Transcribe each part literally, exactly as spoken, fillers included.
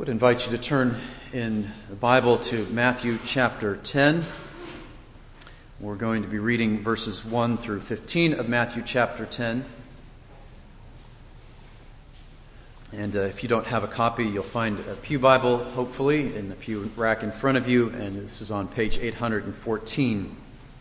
would invite you to turn in the Bible to Matthew chapter ten. We're going to be reading verses one through fifteen of Matthew chapter ten. And uh, if you don't have a copy, you'll find a pew Bible, hopefully, in the pew rack in front of you, and this is on page eight hundred fourteen.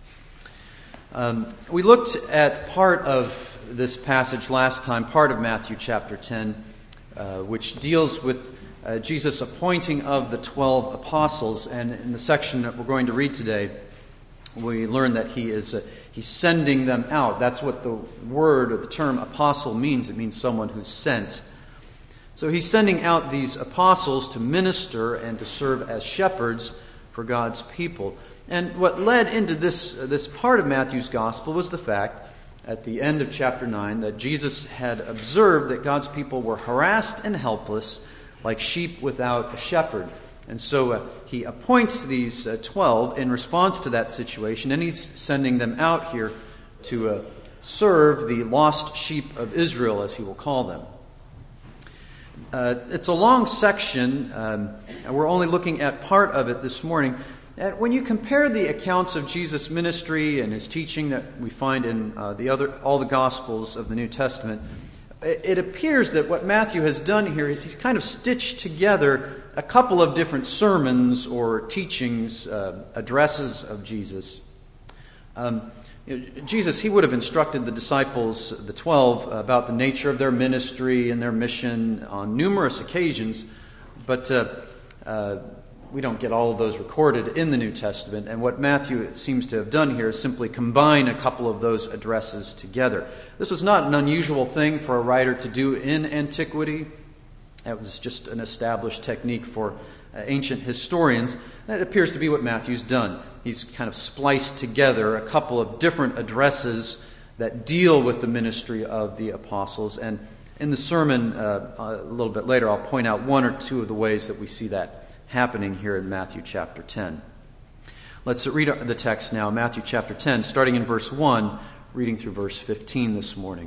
Um, we looked at part of this passage last time, part of Matthew chapter ten, uh, which deals with Uh, Jesus' appointing of the twelve apostles, and in the section that we're going to read today, we learn that he is uh, he's sending them out. That's what the word or the term apostle means. It means someone who's sent. So he's sending out these apostles to minister and to serve as shepherds for God's people. And what led into this uh, this part of Matthew's gospel was the fact, at the end of chapter nine, that Jesus had observed that God's people were harassed and helpless, like sheep without a shepherd. And so uh, he appoints these uh, twelve in response to that situation, and he's sending them out here to uh, serve the lost sheep of Israel, as he will call them. Uh, it's a long section, um, and we're only looking at part of it this morning. And when you compare the accounts of Jesus' ministry and his teaching that we find in uh, the other all the Gospels of the New Testament, it appears that what Matthew has done here is he's kind of stitched together a couple of different sermons or teachings, uh, addresses of Jesus. Um, you know, Jesus, he would have instructed the disciples, the twelve, about the nature of their ministry and their mission on numerous occasions, but uh, uh, we don't get all of those recorded in the New Testament. And what Matthew seems to have done here is simply combine a couple of those addresses together. This was not an unusual thing for a writer to do in antiquity. It was just an established technique for uh, ancient historians. That appears to be what Matthew's done. He's kind of spliced together a couple of different addresses that deal with the ministry of the apostles. And in the sermon uh, a little bit later, I'll point out one or two of the ways that we see that happening here in Matthew chapter ten. Let's read the text now, Matthew chapter ten, starting in verse one, reading through verse fifteen this morning.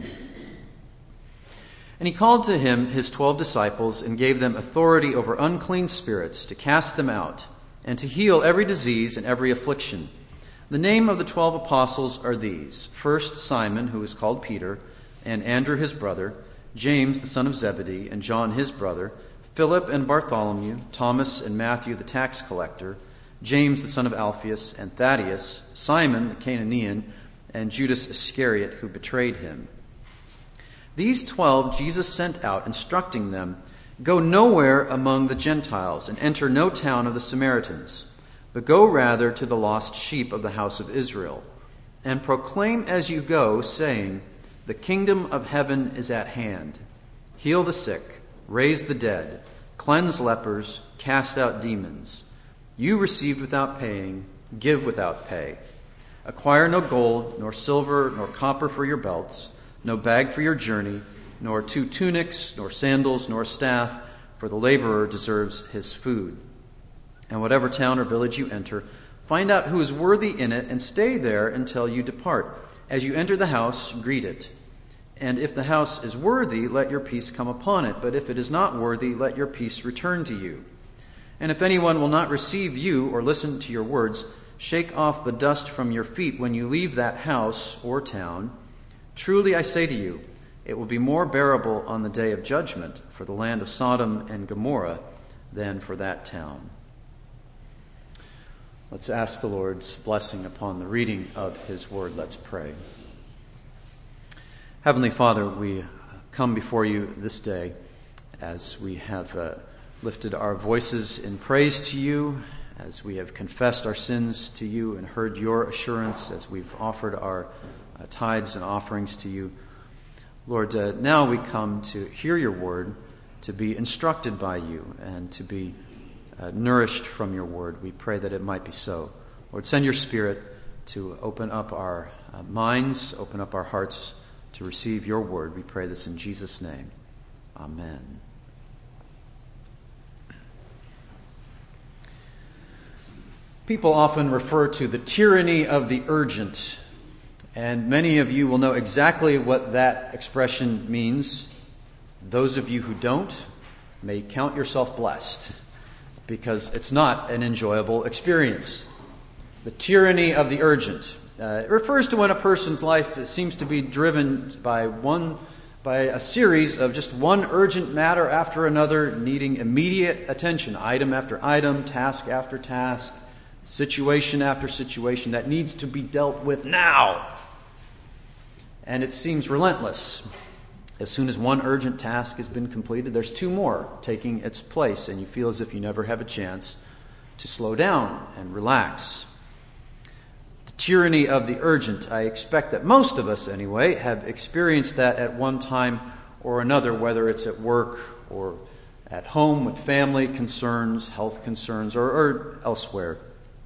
And he called to him his twelve disciples and gave them authority over unclean spirits to cast them out and to heal every disease and every affliction. The name of the twelve apostles are these: first Simon, who is called Peter, and Andrew his brother, James the son of Zebedee, and John his brother, Philip and Bartholomew, Thomas and Matthew the tax collector, James the son of Alphaeus and Thaddeus, Simon the Cananean, and Judas Iscariot, who betrayed him. These twelve Jesus sent out, instructing them, "Go nowhere among the Gentiles, and enter no town of the Samaritans, but go rather to the lost sheep of the house of Israel, and proclaim as you go, saying, The kingdom of heaven is at hand. Heal the sick, raise the dead, cleanse lepers, cast out demons. You received without paying, give without pay. Acquire no gold, nor silver, nor copper for your belts, no bag for your journey, nor two tunics, nor sandals, nor staff, for the laborer deserves his food. And whatever town or village you enter, find out who is worthy in it, and stay there until you depart. As you enter the house, greet it. And if the house is worthy, let your peace come upon it. But if it is not worthy, let your peace return to you. And if anyone will not receive you or listen to your words, shake off the dust from your feet when you leave that house or town. Truly I say to you, it will be more bearable on the day of judgment for the land of Sodom and Gomorrah than for that town." Let's ask the Lord's blessing upon the reading of his word. Let's pray. Heavenly Father, we come before you this day as we have uh, lifted our voices in praise to you, as we have confessed our sins to you and heard your assurance, as we've offered our uh, tithes and offerings to you. Lord, uh, now we come to hear your word, to be instructed by you, and to be uh, nourished from your word. We pray that it might be so. Lord, send your Spirit to open up our uh, minds, open up our hearts to receive your word. We pray this in Jesus' name. Amen. People often refer to the tyranny of the urgent, and many of you will know exactly what that expression means. Those of you who don't, may count yourself blessed, because it's not an enjoyable experience. The tyranny of the urgent. Uh, it refers to when a person's life seems to be driven by one, by a series of just one urgent matter after another, needing immediate attention, item after item, task after task, situation after situation that needs to be dealt with now. And it seems relentless. As soon as one urgent task has been completed, there's two more taking its place, and you feel as if you never have a chance to slow down and relax. The tyranny of the urgent. I expect that most of us, anyway, have experienced that at one time or another, whether it's at work or at home with family concerns, health concerns, or, or elsewhere.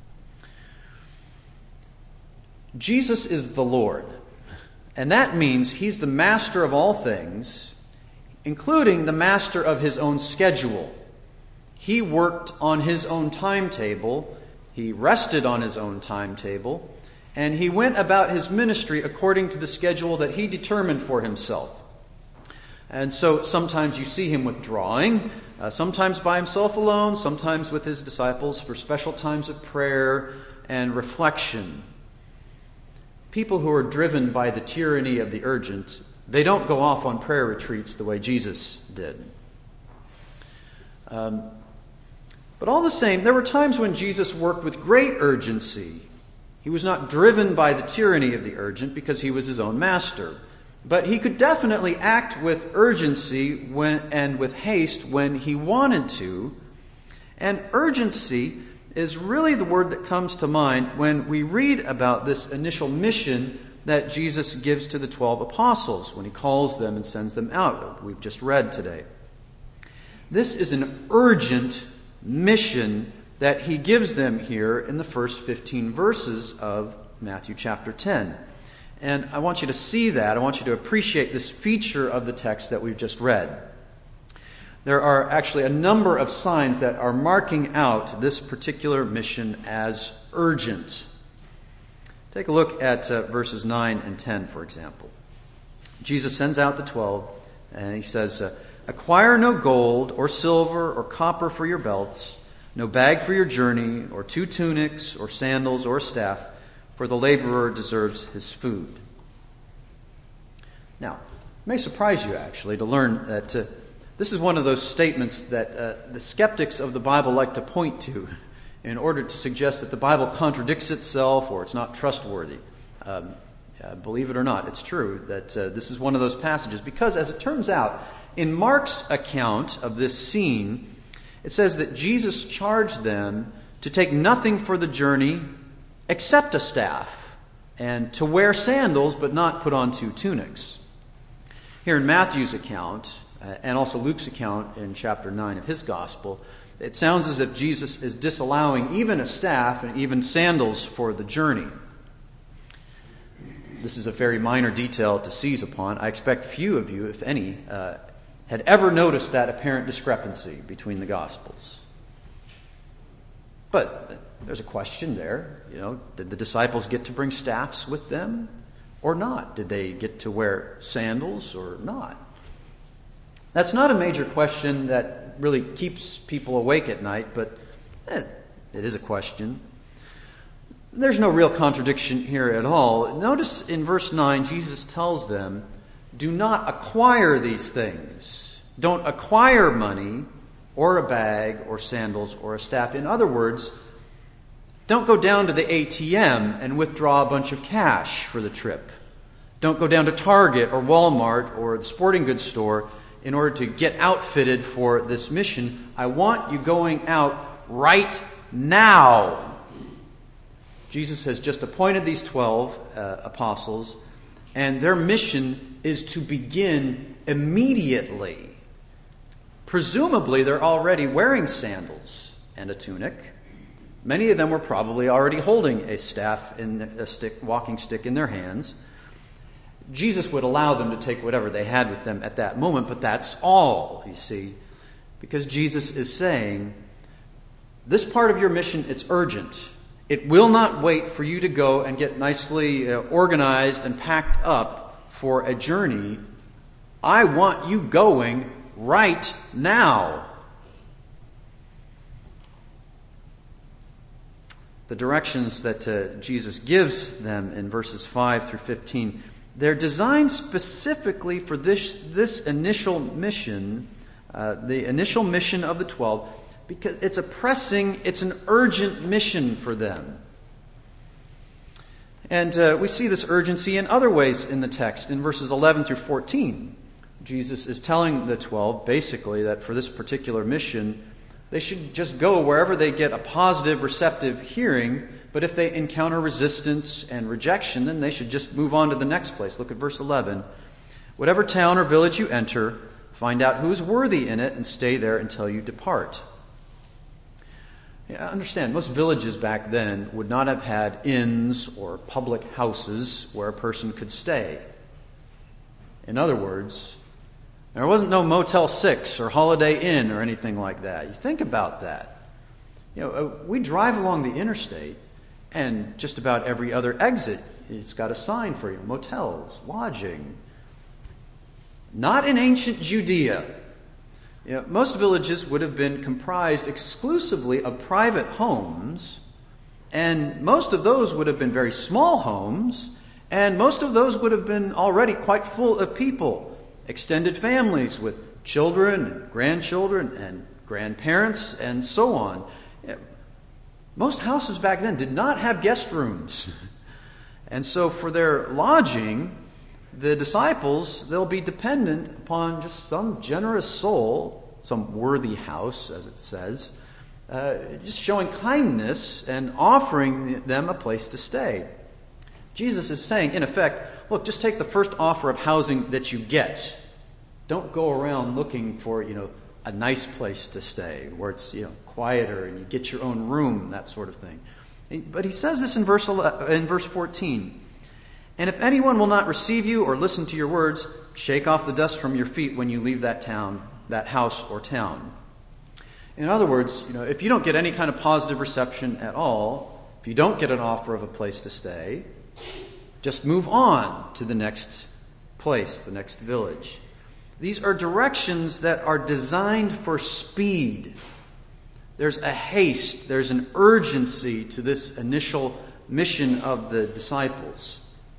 Jesus is the Lord. And that means he's the master of all things, including the master of his own schedule. He worked on his own timetable, he rested on his own timetable, and he went about his ministry according to the schedule that he determined for himself. And so sometimes you see him withdrawing, uh, sometimes by himself alone, sometimes with his disciples for special times of prayer and reflection. People who are driven by the tyranny of the urgent, they don't go off on prayer retreats the way Jesus did. Um, but all the same, there were times when Jesus worked with great urgency. He was not driven by the tyranny of the urgent because he was his own master. But he could definitely act with urgency when, and with haste when he wanted to. And urgency is really the word that comes to mind when we read about this initial mission that Jesus gives to the twelve apostles when he calls them and sends them out. We've just read today. This is an urgent mission that he gives them here in the first fifteen verses of Matthew chapter ten. And I want you to see that. I want you to appreciate this feature of the text that we've just read. There are actually a number of signs that are marking out this particular mission as urgent. Take a look at uh, verses nine and ten, for example. Jesus sends out the twelve, and he says, uh, "Acquire no gold or silver or copper for your belts, no bag for your journey, or two tunics, or sandals, or a staff, for the laborer deserves his food." Now, it may surprise you, actually, to learn that uh, this is one of those statements that uh, the skeptics of the Bible like to point to in order to suggest that the Bible contradicts itself or it's not trustworthy. Um, uh, believe it or not, it's true that uh, this is one of those passages because, as it turns out, in Mark's account of this scene, it says that Jesus charged them to take nothing for the journey except a staff and to wear sandals but not put on two tunics. Here in Matthew's account, Uh, and also Luke's account in chapter nine of his gospel, it sounds as if Jesus is disallowing even a staff and even sandals for the journey. This is a very minor detail to seize upon. I expect few of you, if any, uh, had ever noticed that apparent discrepancy between the gospels. But there's a question there. You know, did the disciples get to bring staffs with them or not? Did they get to wear sandals or not? That's not a major question that really keeps people awake at night, but eh, it is a question. There's no real contradiction here at all. Notice in verse nine, Jesus tells them, do not acquire these things. Don't acquire money or a bag or sandals or a staff. In other words, don't go down to the A T M and withdraw a bunch of cash for the trip. Don't go down to Target or Walmart or the sporting goods store in order to get outfitted for this mission. I want you going out right now. Jesus has just appointed these twelve uh, apostles, and their mission is to begin immediately. Presumably, they're already wearing sandals and a tunic. Many of them were probably already holding a staff, in a stick, walking stick in their hands. Jesus would allow them to take whatever they had with them at that moment, but that's all, you see. Because Jesus is saying, this part of your mission, it's urgent. It will not wait for you to go and get nicely uh, organized and packed up for a journey. I want you going right now. The directions that uh, Jesus gives them in verses five through fifteen, they're designed specifically for this, this initial mission, uh, the initial mission of the twelve, because it's a pressing, it's an urgent mission for them. And uh, we see this urgency in other ways in the text. In verses eleven through fourteen, Jesus is telling the twelve basically that for this particular mission, they should just go wherever they get a positive, receptive hearing, but if they encounter resistance and rejection, then they should just move on to the next place. Look at verse eleven. Whatever town or village you enter, find out who is worthy in it and stay there until you depart. Yeah, understand, most villages back then would not have had inns or public houses where a person could stay. In other words, there wasn't no Motel six or Holiday Inn or anything like that. You think about that. You know, we drive along the interstate, and just about every other exit, it's got a sign for you: motels, lodging. Not in ancient Judea. You know, most villages would have been comprised exclusively of private homes, and most of those would have been very small homes, and most of those would have been already quite full of people. Extended families with children, and grandchildren, and grandparents, and so on. Most houses back then did not have guest rooms. And so for their lodging, the disciples, they'll be dependent upon just some generous soul, some worthy house, as it says, uh, just showing kindness and offering them a place to stay. Jesus is saying, in effect, look, just take the first offer of housing that you get. Don't go around looking for, you know, a nice place to stay where it's, you know, quieter and you get your own room, that sort of thing. But he says this in verse in verse fourteen. And if anyone will not receive you or listen to your words, shake off the dust from your feet when you leave that town, that house or town. In other words, you know, if you don't get any kind of positive reception at all, if you don't get an offer of a place to stay, just move on to the next place, the next village. These are directions that are designed for speed. There's a haste, there's an urgency to this initial mission of the disciples.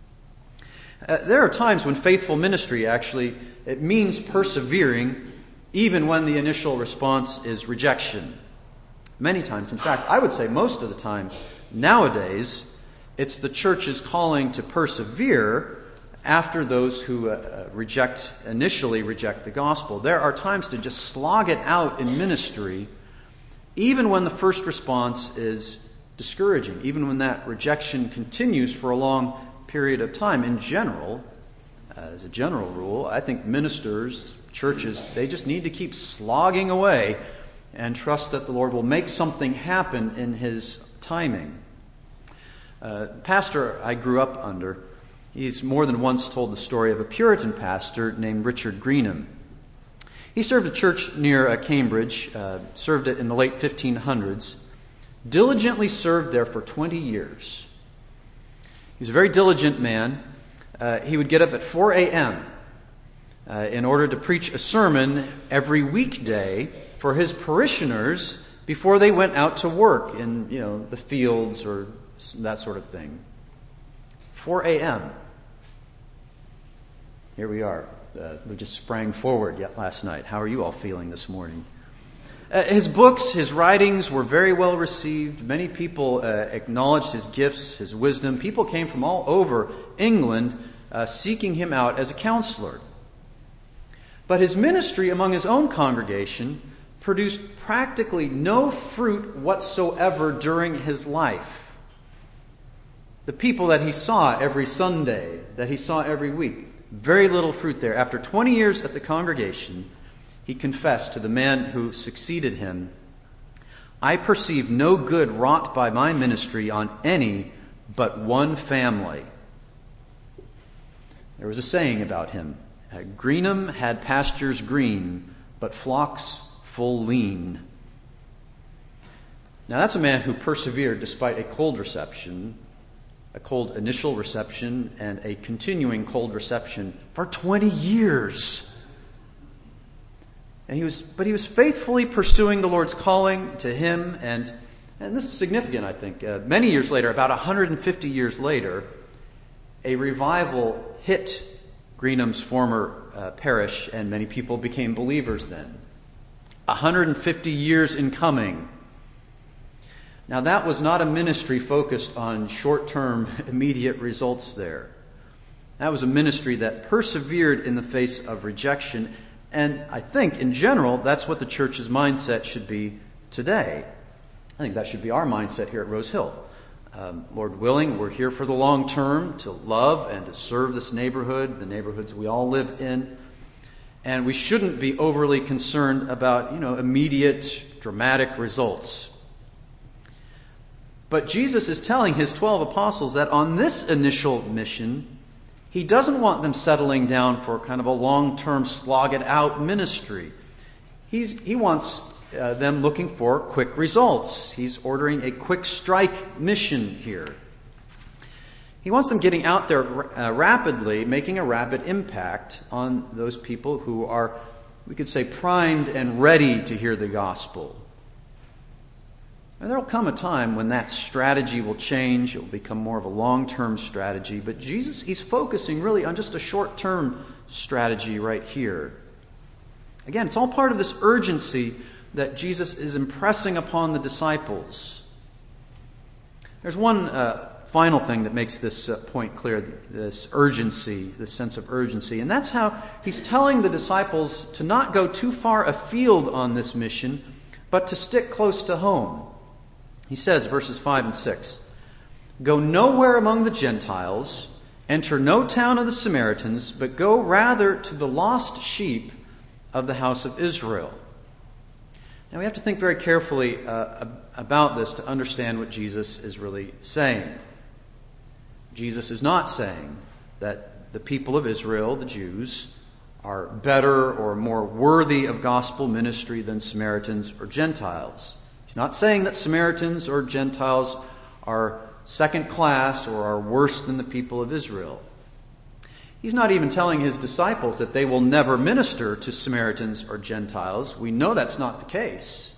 Uh, there are times when faithful ministry actually, it means persevering even when the initial response is rejection. Many times, in fact, I would say most of the time, nowadays, it's the church's calling to persevere after those who uh, reject, initially reject the gospel. There are times to just slog it out in ministry, even when the first response is discouraging, even when that rejection continues for a long period of time. In general, uh, as a general rule, I think ministers, churches, they just need to keep slogging away and trust that the Lord will make something happen in His timing. Uh, the pastor I grew up under, he's more than once told the story of a Puritan pastor named Richard Greenham. He served a church near uh, Cambridge, uh, served it in the late fifteen hundreds, diligently served there for twenty years. He was a very diligent man. Uh, he would get up at four a.m. Uh, in order to preach a sermon every weekday for his parishioners before they went out to work in, you know, the fields or that sort of thing. four a.m. Here we are. Uh, we just sprang forward yet last night. How are you all feeling this morning? Uh, his books, his writings were very well received. Many people uh, acknowledged his gifts, his wisdom. People came from all over England uh, seeking him out as a counselor. But his ministry among his own congregation produced practically no fruit whatsoever during his life. The people that he saw every Sunday, that he saw every week, very little fruit there. After twenty years at the congregation, he confessed to the man who succeeded him, "I perceive no good wrought by my ministry on any but one family." There was a saying about him, "Greenham had pastures green, but flocks full lean." Now that's a man who persevered despite a cold reception, a cold initial reception, and a continuing cold reception for twenty years. And he was, but he was faithfully pursuing the Lord's calling to him, and and this is significant, I think. Uh, many years later, about one hundred fifty years later, a revival hit Greenham's former uh, parish, and many people became believers then. one hundred fifty years in coming. Now, that was not a ministry focused on short-term, immediate results there. That was a ministry that persevered in the face of rejection. And I think, in general, that's what the church's mindset should be today. I think that should be our mindset here at Rose Hill. Um, Lord willing, we're here for the long term to love and to serve this neighborhood, the neighborhoods we all live in. And we shouldn't be overly concerned about, you know, immediate, dramatic results. But Jesus is telling his twelve apostles that on this initial mission, he doesn't want them settling down for kind of a long-term, slog-it-out ministry. He's, he wants uh, them looking for quick results. He's ordering a quick strike mission here. He wants them getting out there uh, rapidly, making a rapid impact on those people who are, we could say, primed and ready to hear the gospel. And there will come a time when that strategy will change. It will become more of a long-term strategy. But Jesus, he's focusing really on just a short-term strategy right here. Again, it's all part of this urgency that Jesus is impressing upon the disciples. There's one uh, final thing that makes this uh, point clear, this urgency, this sense of urgency. And that's how he's telling the disciples to not go too far afield on this mission, but to stick close to home. He says, verses five and six, "Go nowhere among the Gentiles, enter no town of the Samaritans, but go rather to the lost sheep of the house of Israel." Now we have to think very carefully uh, about this to understand what Jesus is really saying. Jesus is not saying that the people of Israel, the Jews, are better or more worthy of gospel ministry than Samaritans or Gentiles. He's not saying that Samaritans or Gentiles are second class or are worse than the people of Israel. He's not even telling his disciples that they will never minister to Samaritans or Gentiles. We know that's not the case.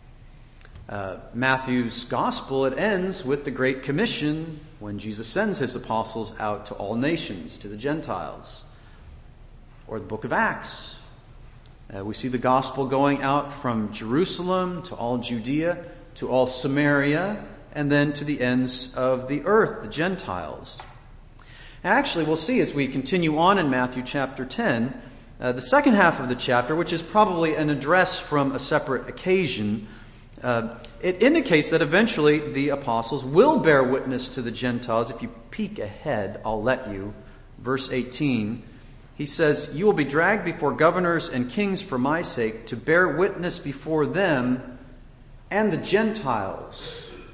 Uh, Matthew's gospel, it ends with the Great Commission when Jesus sends his apostles out to all nations, to the Gentiles. Or the book of Acts. Uh, we see the gospel going out from Jerusalem to all Judea, to all Samaria, and then to the ends of the earth, the Gentiles. Actually, we'll see as we continue on in Matthew chapter ten, uh, the second half of the chapter, which is probably an address from a separate occasion, uh, it indicates that eventually the apostles will bear witness to the Gentiles. If you peek ahead, I'll let you. Verse eighteen, he says, "You will be dragged before governors and kings for my sake, to bear witness before them and the Gentiles."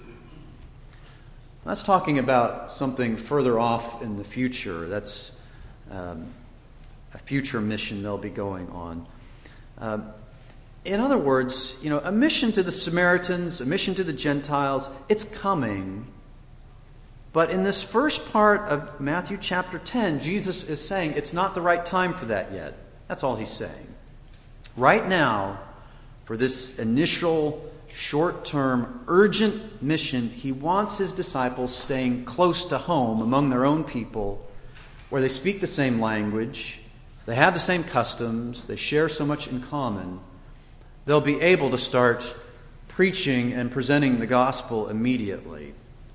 That's talking about something further off in the future. That's um, a future mission they'll be going on. Uh, in other words, you know, a mission to the Samaritans, a mission to the Gentiles, it's coming. But in this first part of Matthew chapter ten, Jesus is saying it's not the right time for that yet. That's all he's saying. Right now, for this initial short-term, urgent mission, he wants his disciples staying close to home among their own people, where they speak the same language, they have the same customs, they share so much in common. They'll be able to start preaching and presenting the gospel immediately.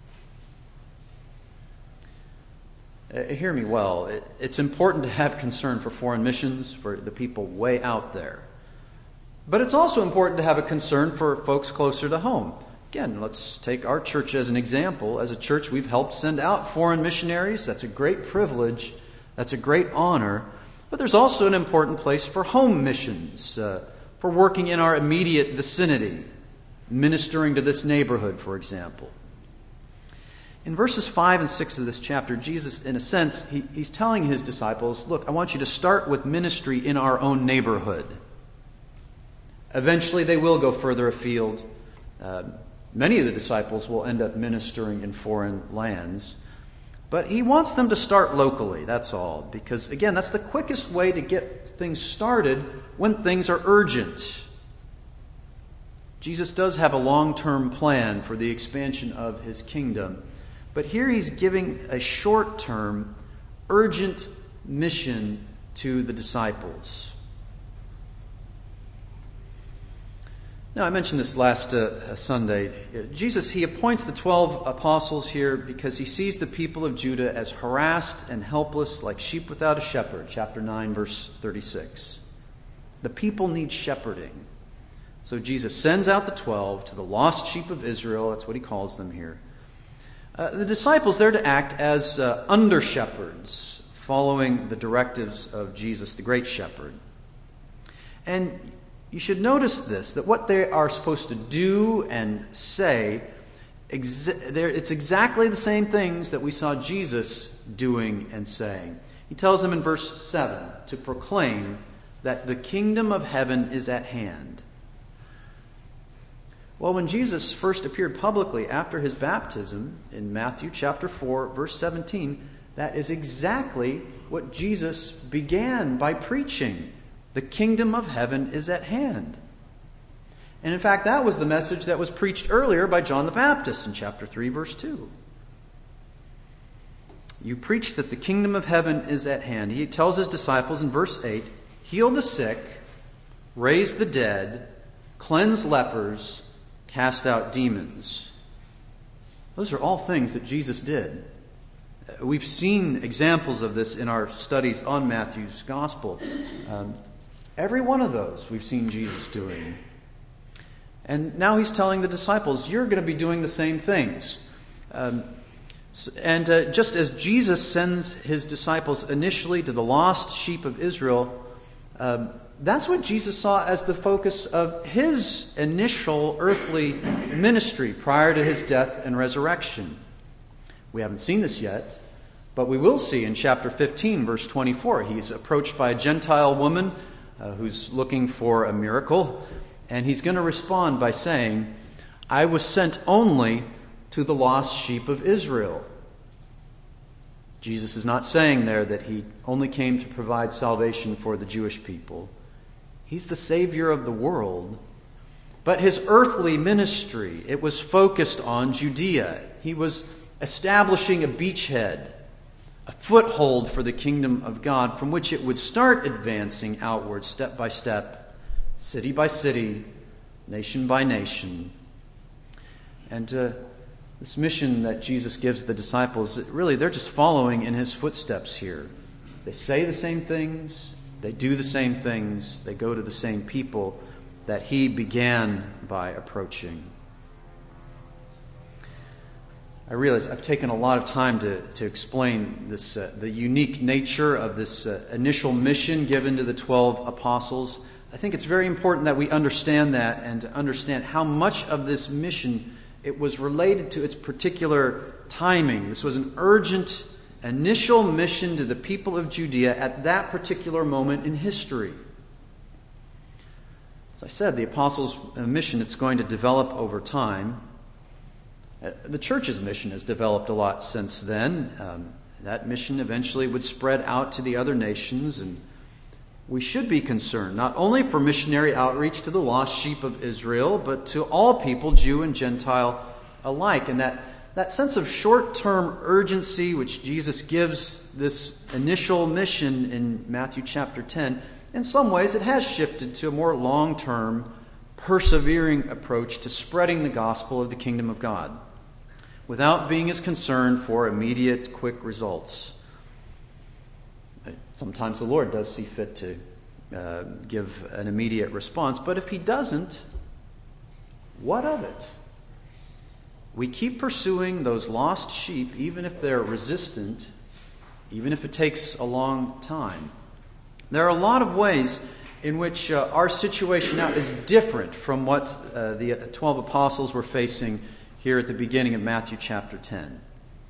Uh, hear me well. It, it's important to have concern for foreign missions, for the people way out there. But it's also important to have a concern for folks closer to home. Again, let's take our church as an example. As a church, we've helped send out foreign missionaries. That's a great privilege. That's a great honor. But there's also an important place for home missions, uh, for working in our immediate vicinity, ministering to this neighborhood, for example. In verses five and six of this chapter, Jesus, in a sense, he, he's telling his disciples, look, I want you to start with ministry in our own neighborhood. Eventually, they will go further afield. Uh, many of the disciples will end up ministering in foreign lands. But he wants them to start locally, that's all. Because, again, that's the quickest way to get things started when things are urgent. Jesus does have a long-term plan for the expansion of his kingdom. But here he's giving a short-term, urgent mission to the disciples. Now, I mentioned this last uh, Sunday. Jesus, he appoints the twelve apostles here because he sees the people of Judah as harassed and helpless like sheep without a shepherd. Chapter nine, verse thirty-six. The people need shepherding. So Jesus sends out the twelve to the lost sheep of Israel. That's what he calls them here. Uh, the disciples, they're to act as uh, under-shepherds, following the directives of Jesus, the great shepherd. And you should notice this, that what they are supposed to do and say, exa- it's exactly the same things that we saw Jesus doing and saying. He tells them in verse seven to proclaim that the kingdom of heaven is at hand. Well, when Jesus first appeared publicly after his baptism in Matthew chapter four, verse seventeen, that is exactly what Jesus began by preaching. The kingdom of heaven is at hand. And in fact, that was the message that was preached earlier by John the Baptist in chapter three, verse two. You preach that the kingdom of heaven is at hand. He tells his disciples in verse eight, heal the sick, raise the dead, cleanse lepers, cast out demons. Those are all things that Jesus did. We've seen examples of this in our studies on Matthew's gospel. Um, every one of those we've seen Jesus doing. And now he's telling the disciples, you're going to be doing the same things. Um, and uh, just as Jesus sends his disciples initially to the lost sheep of Israel, um, that's what Jesus saw as the focus of his initial earthly ministry prior to his death and resurrection. We haven't seen this yet, but we will see in chapter fifteen, verse twenty-four. He's approached by a Gentile woman uh, who's looking for a miracle, and he's going to respond by saying, I was sent only to the lost sheep of Israel. Jesus is not saying there that he only came to provide salvation for the Jewish people. He's the Savior of the world. But his earthly ministry, it was focused on Judea. He was establishing a beachhead, a foothold for the kingdom of God from which it would start advancing outward step by step, city by city, nation by nation. And uh, this mission that Jesus gives the disciples, really, they're just following in his footsteps here. They say the same things. They do the same things. They go to the same people that he began by approaching. I realize I've taken a lot of time to, to explain this, uh, the unique nature of this uh, initial mission given to the twelve apostles. I think it's very important that we understand that and to understand how much of this mission it was related to its particular timing. This was an urgent initial mission to the people of Judea at that particular moment in history. As I said, the apostles' mission, it's going to develop over time. The church's mission has developed a lot since then. Um, that mission eventually would spread out to the other nations, and we should be concerned not only for missionary outreach to the lost sheep of Israel, but to all people, Jew and Gentile alike. And that, that sense of short-term urgency which Jesus gives this initial mission in Matthew chapter ten, in some ways it has shifted to a more long-term, persevering approach to spreading the gospel of the kingdom of God, without being as concerned for immediate, quick results. Sometimes the Lord does see fit to uh, give an immediate response, but if he doesn't, what of it? We keep pursuing those lost sheep, even if they're resistant, even if it takes a long time. There are a lot of ways in which uh, our situation now is different from what uh, the twelve apostles were facing here at the beginning of Matthew chapter ten.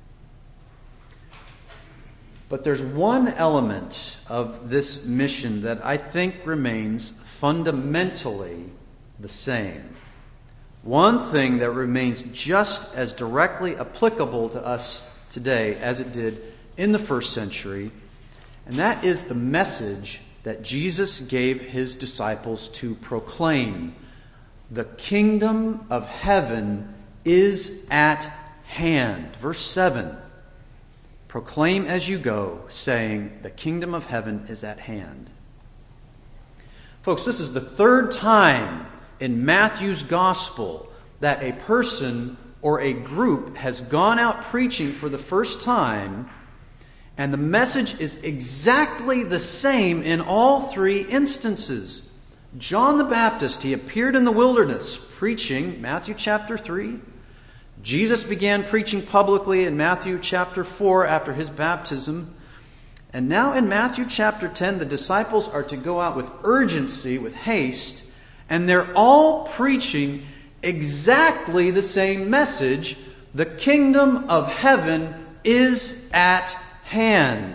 But there's one element of this mission that I think remains fundamentally the same. One thing that remains just as directly applicable to us today as it did in the first century, and that is the message that Jesus gave his disciples to proclaim. The kingdom of heaven is at hand. Verse seven, proclaim as you go, saying, the kingdom of heaven is at hand. Folks, this is the third time in Matthew's gospel that a person or a group has gone out preaching for the first time, and the message is exactly the same in all three instances. John the Baptist, he appeared in the wilderness preaching, Matthew chapter three. Jesus began preaching publicly in Matthew chapter four after his baptism. And now in Matthew chapter ten, the disciples are to go out with urgency, with haste, and they're all preaching exactly the same message. The kingdom of heaven is at hand.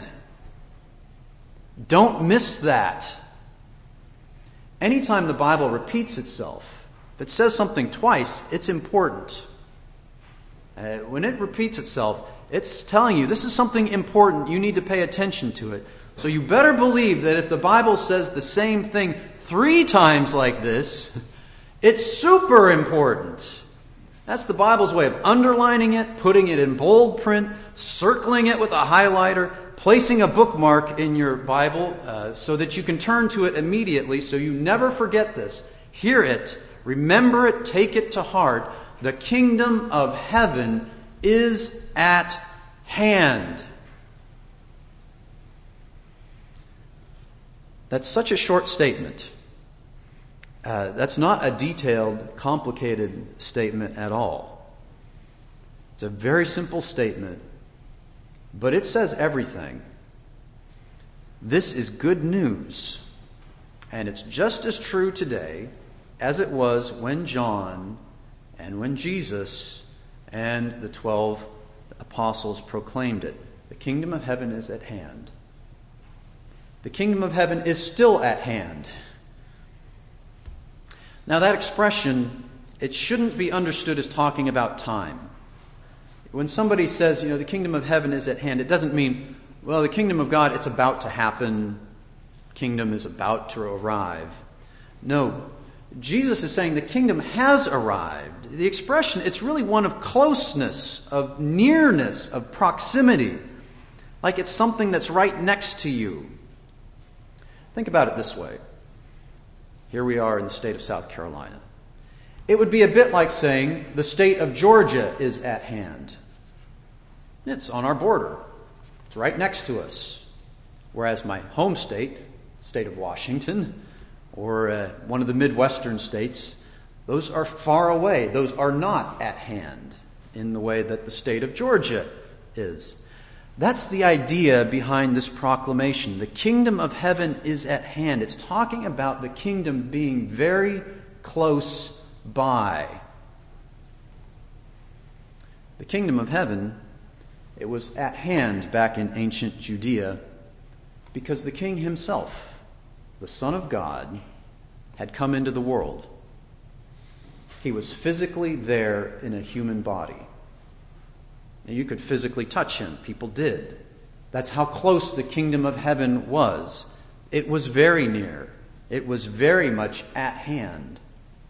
Don't miss that. Anytime the Bible repeats itself, if it says something twice, it's important. Uh, when it repeats itself, it's telling you this is something important. You need to pay attention to it. So you better believe that if the Bible says the same thing three times like this, it's super important. That's the Bible's way of underlining it, putting it in bold print, circling it with a highlighter, placing a bookmark in your Bible uh, so that you can turn to it immediately so you never forget this. Hear it, remember it, take it to heart. The kingdom of heaven is at hand. That's such a short statement. Uh, that's not a detailed, complicated statement at all. It's a very simple statement, but it says everything. This is good news, and it's just as true today as it was when John and when Jesus and the twelve apostles proclaimed it. The kingdom of heaven is at hand. The kingdom of heaven is still at hand. Now that expression, it shouldn't be understood as talking about time. When somebody says, you know, the kingdom of heaven is at hand, it doesn't mean, well, the kingdom of God, it's about to happen. Kingdom is about to arrive. No, Jesus is saying the kingdom has arrived. The expression, it's really one of closeness, of nearness, of proximity. Like it's something that's right next to you. Think about it this way. Here we are in the state of South Carolina. It would be a bit like saying the state of Georgia is at hand. It's on our border. It's right next to us. Whereas my home state, state of Washington, or uh, one of the Midwestern states, those are far away. Those are not at hand in the way that the state of Georgia is. That's the idea behind this proclamation. The kingdom of heaven is at hand. It's talking about the kingdom being very close by. The kingdom of heaven, it was at hand back in ancient Judea because the king himself, the Son of God, had come into the world. He was physically there in a human body. And you could physically touch him. People did. That's how close the kingdom of heaven was. It was very near. It was very much at hand.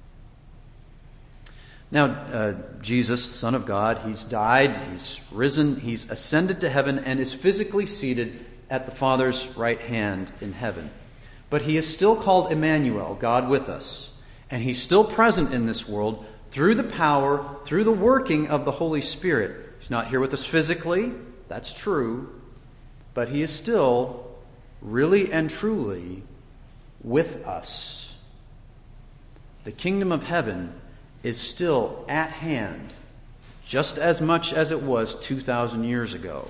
Now, uh, Jesus, the Son of God, he's died, he's risen, he's ascended to heaven, and is physically seated at the Father's right hand in heaven. But he is still called Emmanuel, God with us. And he's still present in this world through the power, through the working of the Holy Spirit. He's not here with us physically, that's true, but he is still really and truly with us. The kingdom of heaven is still at hand, just as much as it was two thousand years ago.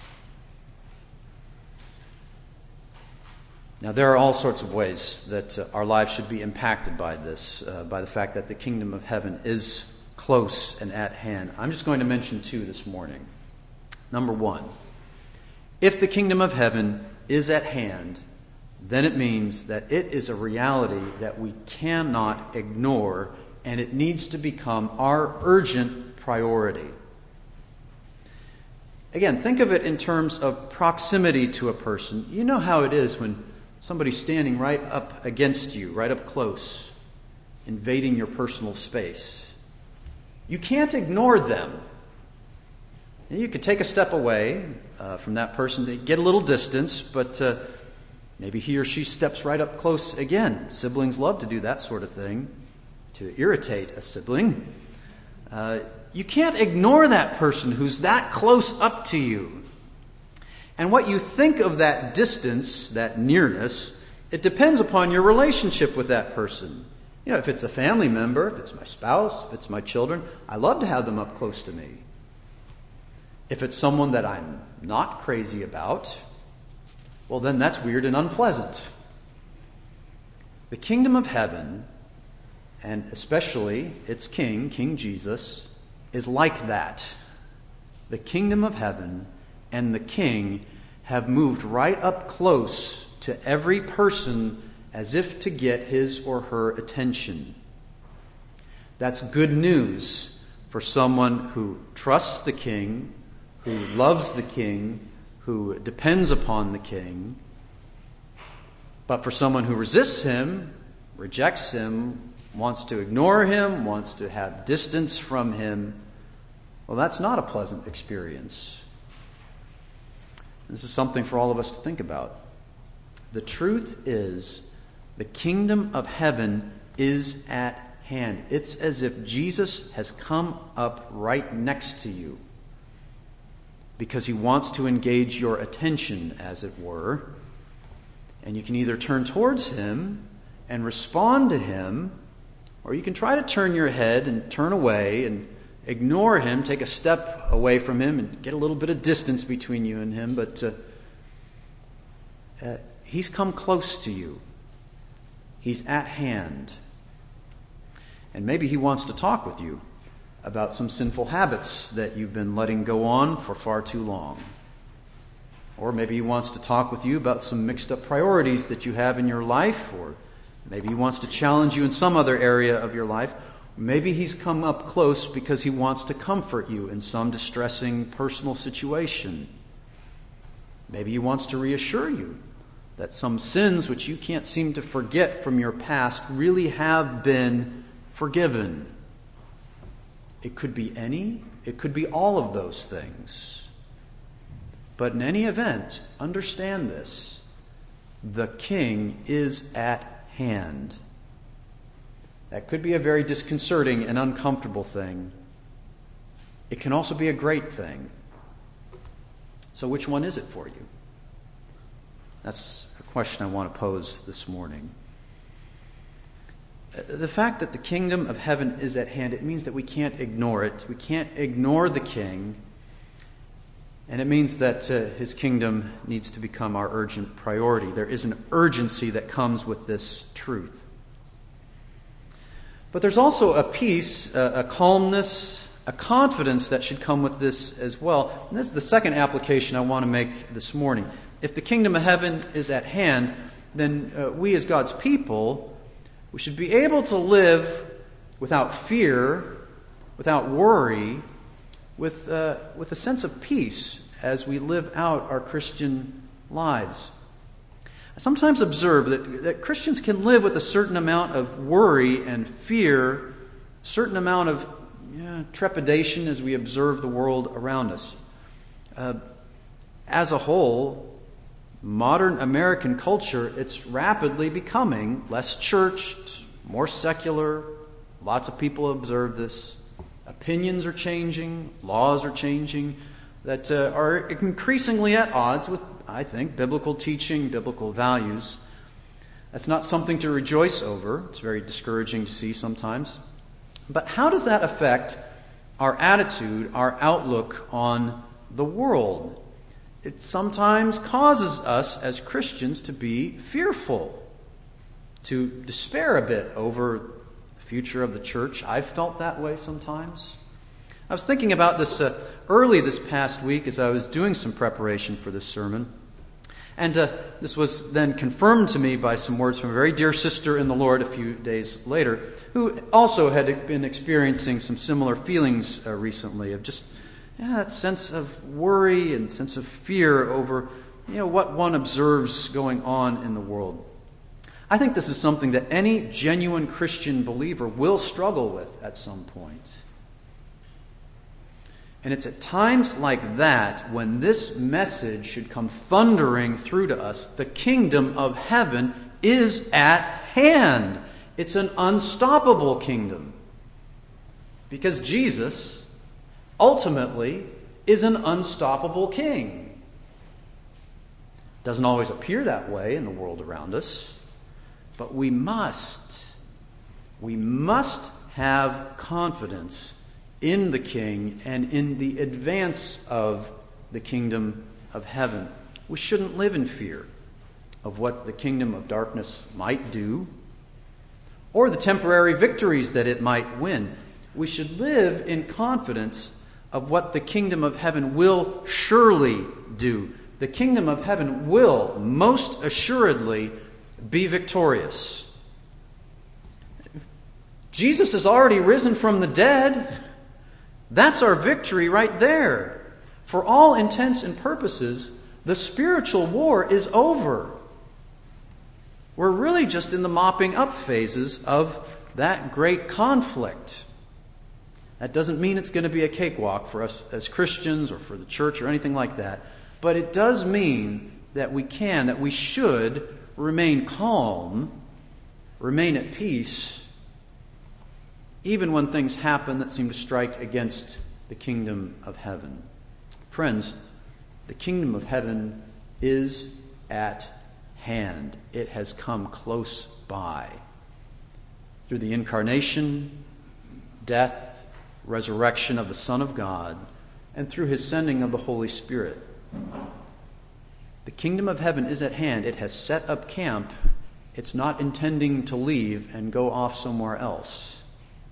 Now, there are all sorts of ways that uh, our lives should be impacted by this, uh, by the fact that the kingdom of heaven is close and at hand. I'm just going to mention two this morning. Number one, if the kingdom of heaven is at hand, then it means that it is a reality that we cannot ignore, and it needs to become our urgent priority. Again, think of it in terms of proximity to a person. You know how it is when somebody's standing right up against you, right up close, invading your personal space. You can't ignore them. You could take a step away uh, from that person to get a little distance, but uh, maybe he or she steps right up close again. Siblings love to do that sort of thing, to irritate a sibling. Uh, you can't ignore that person who's that close up to you. And what you think of that distance, that nearness, it depends upon your relationship with that person. You know, if it's a family member, if it's my spouse, if it's my children, I love to have them up close to me. If it's someone that I'm not crazy about, well, then that's weird and unpleasant. The kingdom of heaven, and especially its king, King Jesus, is like that. The kingdom of heaven and the king have moved right up close to every person as if to get his or her attention. That's good news for someone who trusts the king, who loves the king, who depends upon the king. But for someone who resists him, rejects him, wants to ignore him, wants to have distance from him, well, that's not a pleasant experience. This is something for all of us to think about. The truth is, the kingdom of heaven is at hand. It's as if Jesus has come up right next to you, because he wants to engage your attention, as it were. And you can either turn towards him and respond to him, or you can try to turn your head and turn away and ignore him, take a step away from him and get a little bit of distance between you and him. But uh, uh, he's come close to you. He's at hand. And maybe he wants to talk with you about some sinful habits that you've been letting go on for far too long. Or maybe he wants to talk with you about some mixed up priorities that you have in your life, or maybe he wants to challenge you in some other area of your life. Maybe he's come up close because he wants to comfort you in some distressing personal situation. Maybe he wants to reassure you that some sins which you can't seem to forget from your past really have been forgiven. It could be any, it could be all of those things. But in any event, understand this: the king is at hand. That could be a very disconcerting and uncomfortable thing. It can also be a great thing. So which one is it for you? That's a question I want to pose this morning. The fact that the kingdom of heaven is at hand, it means that we can't ignore it. We can't ignore the king. And it means that uh, his kingdom needs to become our urgent priority. There is an urgency that comes with this truth. But there's also a peace, a, a calmness, a confidence that should come with this as well. And this is the second application I want to make this morning. If the kingdom of heaven is at hand, then uh, we as God's people, we should be able to live without fear, without worry, with, uh, with a sense of peace as we live out our Christian lives. I sometimes observe that, that Christians can live with a certain amount of worry and fear, a certain amount of yeah, trepidation as we observe the world around us. Uh, as a whole, modern American culture, it's rapidly becoming less churched, more secular. Lots of people observe this. Opinions are changing, laws are changing, that uh, are increasingly at odds with, I think, biblical teaching, biblical values. That's not something to rejoice over. It's very discouraging to see sometimes. But how does that affect our attitude, our outlook on the world? It sometimes causes us as Christians to be fearful, to despair a bit over the future of the church. I've felt that way sometimes. I was thinking about this uh, early this past week as I was doing some preparation for this sermon. And uh, this was then confirmed to me by some words from a very dear sister in the Lord a few days later, who also had been experiencing some similar feelings uh, recently of just yeah, that sense of worry and sense of fear over, you know, what one observes going on in the world. I think this is something that any genuine Christian believer will struggle with at some point. And it's at times like that when this message should come thundering through to us. The kingdom of heaven is at hand. It's an unstoppable kingdom. Because Jesus, ultimately, is an unstoppable king. Doesn't always appear that way in the world around us. But we must, we must have confidence in the King and in the advance of the kingdom of heaven. We shouldn't live in fear of what the kingdom of darkness might do or the temporary victories that it might win. We should live in confidence of what the kingdom of heaven will surely do. The kingdom of heaven will most assuredly be victorious. Jesus has already risen from the dead. That's our victory right there. For all intents and purposes, the spiritual war is over. We're really just in the mopping up phases of that great conflict. That doesn't mean it's going to be a cakewalk for us as Christians or for the church or anything like that. But it does mean that we can, that we should remain calm, remain at peace, even when things happen that seem to strike against the kingdom of heaven. Friends, the kingdom of heaven is at hand. It has come close by. Through the incarnation, death, resurrection of the Son of God, and through his sending of the Holy Spirit. The kingdom of heaven is at hand. It has set up camp. It's not intending to leave and go off somewhere else.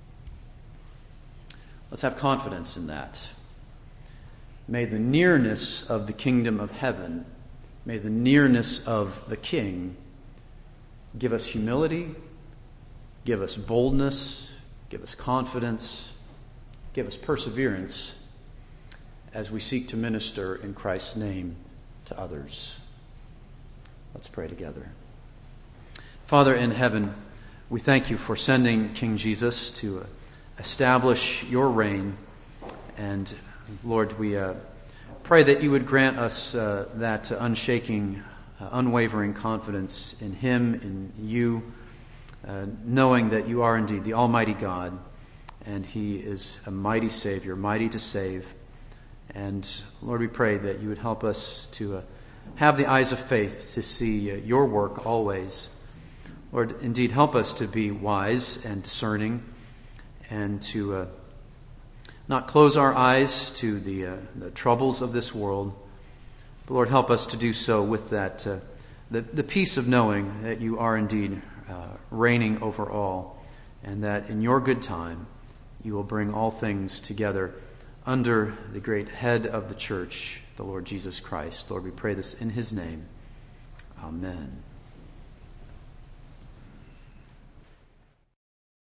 Let's have confidence in that. May the nearness of the kingdom of heaven, may the nearness of the King give us humility, give us boldness, give us confidence, give us perseverance as we seek to minister in Christ's name to others. Let's pray together. Father in heaven, we thank you for sending King Jesus to establish your reign. And Lord, we uh, pray that you would grant us uh, that unshaking, uh, unwavering confidence in him, in you, uh, knowing that you are indeed the Almighty God, and he is a mighty Savior, mighty to save. And Lord, we pray that you would help us to uh, have the eyes of faith to see uh, your work always. Lord, indeed, help us to be wise and discerning and to uh, not close our eyes to the, uh, the troubles of this world. But Lord, help us to do so with that uh, the, the peace of knowing that you are indeed uh, reigning over all, and that in your good time you will bring all things together under the great head of the church, the Lord Jesus Christ. Lord, we pray this in his name. Amen.